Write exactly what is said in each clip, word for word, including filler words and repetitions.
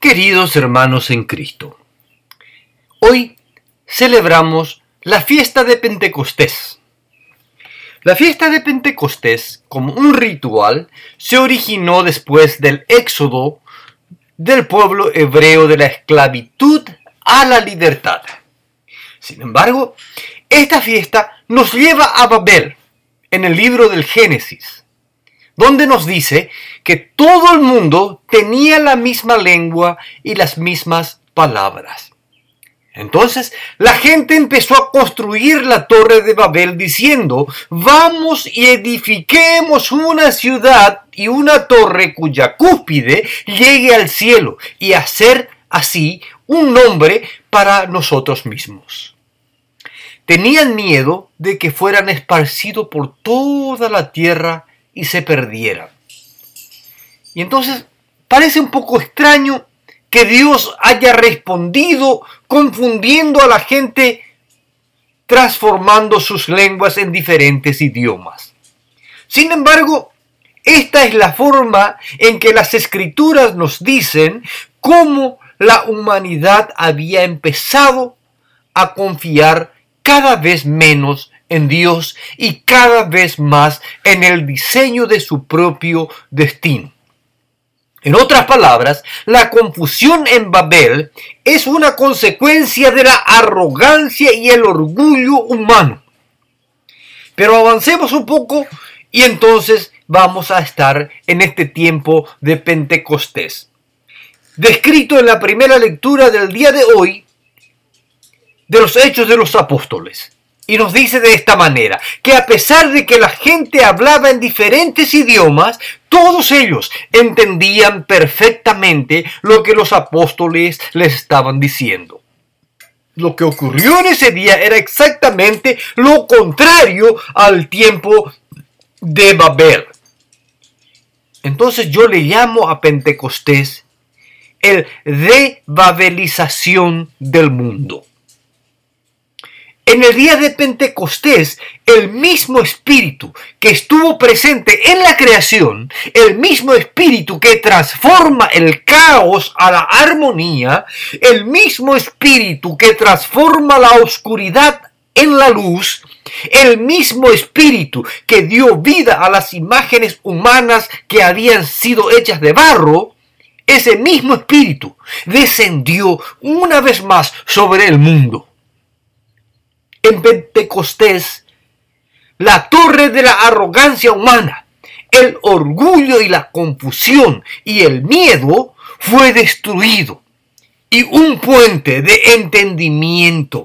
Queridos hermanos en Cristo, hoy celebramos la fiesta de Pentecostés. La fiesta de Pentecostés, como un ritual, se originó después del éxodo del pueblo hebreo de la esclavitud a la libertad. Sin embargo, esta fiesta nos lleva a Babel, en el libro del Génesis, donde nos dice que todo el mundo tenía la misma lengua y las mismas palabras. Entonces la gente empezó a construir la torre de Babel diciendo: vamos y edifiquemos una ciudad y una torre cuya cúspide llegue al cielo, y hacer así un nombre para nosotros mismos. Tenían miedo de que fueran esparcidos por toda la tierra y se perdieran. Y entonces parece un poco extraño que Dios haya respondido confundiendo a la gente, transformando sus lenguas en diferentes idiomas. Sin embargo, esta es la forma en que las Escrituras nos dicen cómo la humanidad había empezado a confiar cada vez menos en Dios y cada vez más en el diseño de su propio destino. En otras palabras, la confusión en Babel es una consecuencia de la arrogancia y el orgullo humano. Pero avancemos un poco y entonces vamos a estar en este tiempo de Pentecostés, descrito en la primera lectura del día de hoy de los Hechos de los Apóstoles. Y nos dice de esta manera, que a pesar de que la gente hablaba en diferentes idiomas, todos ellos entendían perfectamente lo que los apóstoles les estaban diciendo. Lo que ocurrió en ese día era exactamente lo contrario al tiempo de Babel. Entonces yo le llamo a Pentecostés el debabelización del mundo. En el día de Pentecostés, el mismo espíritu que estuvo presente en la creación, el mismo espíritu que transforma el caos a la armonía, el mismo espíritu que transforma la oscuridad en la luz, el mismo espíritu que dio vida a las imágenes humanas que habían sido hechas de barro, ese mismo espíritu descendió una vez más sobre el mundo. En Pentecostés, la torre de la arrogancia humana, el orgullo y la confusión y el miedo fue destruido, y un puente de entendimiento,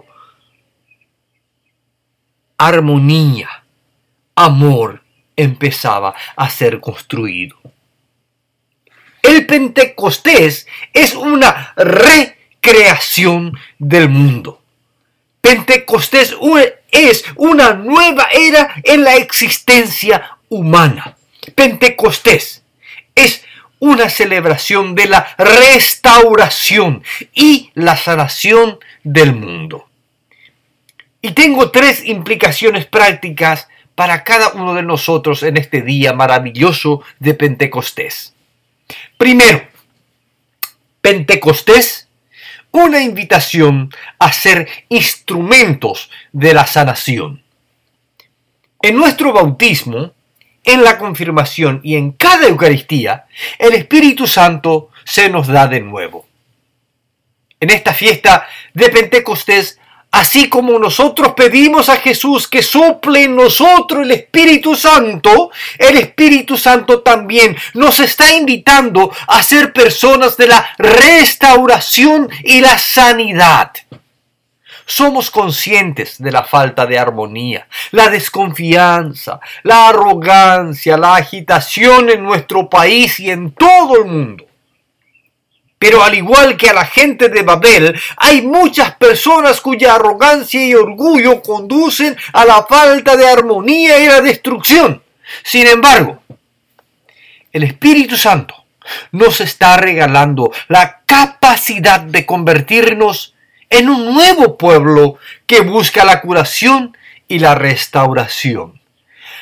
armonía, amor empezaba a ser construido. El Pentecostés es una recreación del mundo. Pentecostés es una nueva era en la existencia humana. Pentecostés es una celebración de la restauración y la sanación del mundo. Y tengo tres implicaciones prácticas para cada uno de nosotros en este día maravilloso de Pentecostés. Primero, Pentecostés, una invitación a ser instrumentos de la sanación. En nuestro bautismo, en la confirmación y en cada Eucaristía, el Espíritu Santo se nos da de nuevo. En esta fiesta de Pentecostés, así como nosotros pedimos a Jesús que sople en nosotros el Espíritu Santo, el Espíritu Santo también nos está invitando a ser personas de la restauración y la sanidad. Somos conscientes de la falta de armonía, la desconfianza, la arrogancia, la agitación en nuestro país y en todo el mundo. Pero al igual que a la gente de Babel, hay muchas personas cuya arrogancia y orgullo conducen a la falta de armonía y la destrucción. Sin embargo, el Espíritu Santo nos está regalando la capacidad de convertirnos en un nuevo pueblo que busca la curación y la restauración.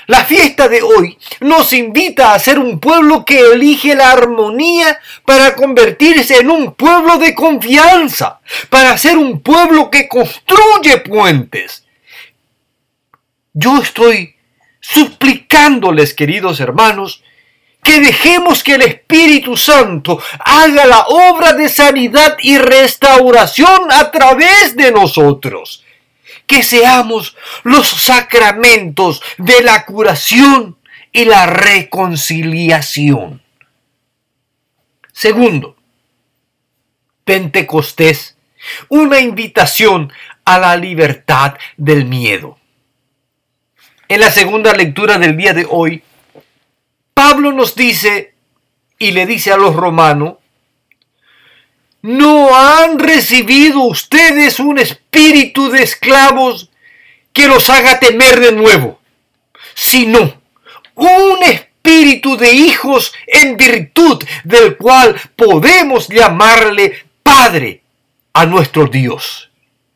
La fiesta de hoy nos invita a ser un pueblo que elige la armonía para convertirse en un pueblo de confianza, para ser un pueblo que construye puentes. Yo estoy suplicándoles, queridos hermanos, que dejemos que el Espíritu Santo haga la obra de sanidad y restauración a través de nosotros. Que seamos los sacramentos de la curación y la reconciliación. Segundo, Pentecostés, una invitación a la libertad del miedo. En la segunda lectura del día de hoy, Pablo nos dice y le dice a los romanos: ¿no han recibido ustedes un espíritu de esclavos que los haga temer de nuevo, sino un espíritu de hijos en virtud del cual podemos llamarle Padre a nuestro Dios?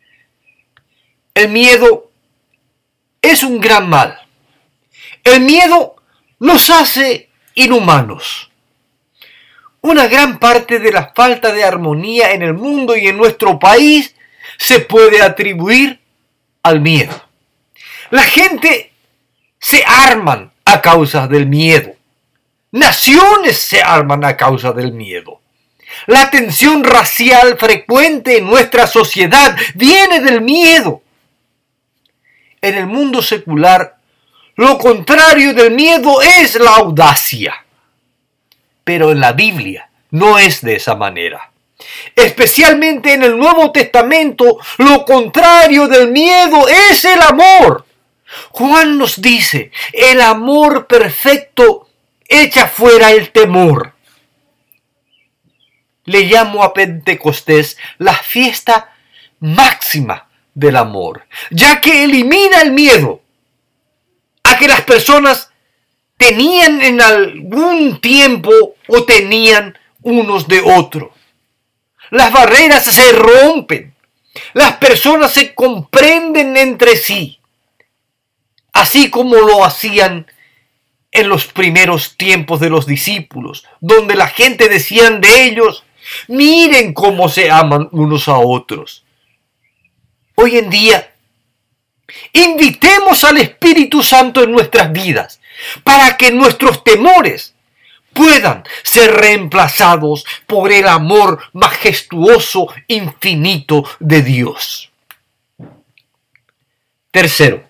El miedo es un gran mal. El miedo nos hace inhumanos. Una gran parte de la falta de armonía en el mundo y en nuestro país se puede atribuir al miedo. La gente se arman a causa del miedo. Naciones se arman a causa del miedo. La tensión racial frecuente en nuestra sociedad viene del miedo. En el mundo secular, lo contrario del miedo es la audacia. Pero en la Biblia no es de esa manera. Especialmente en el Nuevo Testamento, lo contrario del miedo es el amor. Juan nos dice: el amor perfecto echa fuera el temor. Le llamo a Pentecostés la fiesta máxima del amor, ya que elimina el miedo a que las personas tenían en algún tiempo o tenían unos de otros. Las barreras se rompen. Las personas se comprenden entre sí, así como lo hacían en los primeros tiempos de los discípulos, donde la gente decía de ellos: miren cómo se aman unos a otros. Hoy en día, invitemos al Espíritu Santo en nuestras vidas para que nuestros temores puedan ser reemplazados por el amor majestuoso, infinito de Dios. Tercero,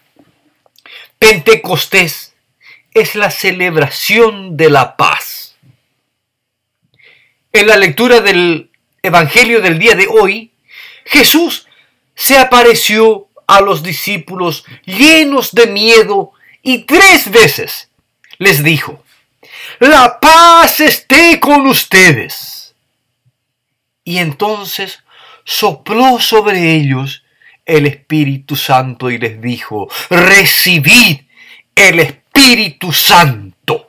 Pentecostés es la celebración de la paz. En la lectura del Evangelio del día de hoy, Jesús se apareció a los discípulos llenos de miedo y tres veces les dijo: la paz esté con ustedes. Y entonces sopló sobre ellos el Espíritu Santo y les dijo: recibid el Espíritu Santo.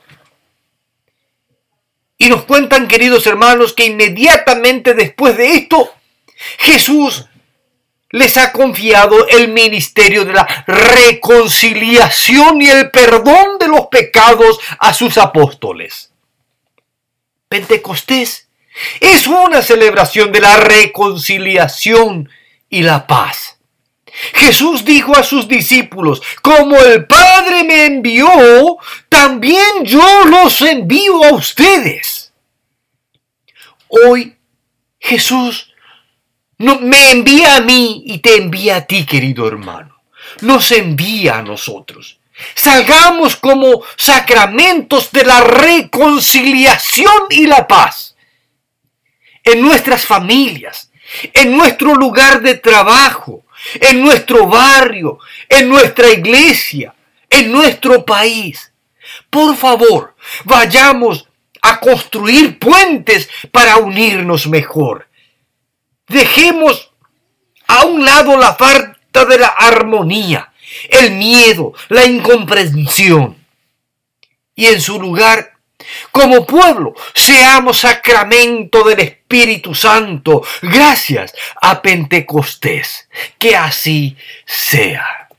Y nos cuentan, queridos hermanos, que inmediatamente después de esto, Jesús les ha confiado el ministerio de la reconciliación y el perdón de los pecados a sus apóstoles. Pentecostés es una celebración de la reconciliación y la paz. Jesús dijo a sus discípulos: como el Padre me envió, también yo los envío a ustedes. Hoy Jesús no, me envía a mí y te envía a ti, querido hermano. Nos envía a nosotros. Salgamos como sacramentos de la reconciliación y la paz. En nuestras familias, en nuestro lugar de trabajo, en nuestro barrio, en nuestra iglesia, en nuestro país. Por favor, vayamos a construir puentes para unirnos mejor. Dejemos a un lado la falta de la armonía, el miedo, la incomprensión. Y en su lugar, como pueblo, seamos sacramento del Espíritu Santo, gracias a Pentecostés. Que así sea.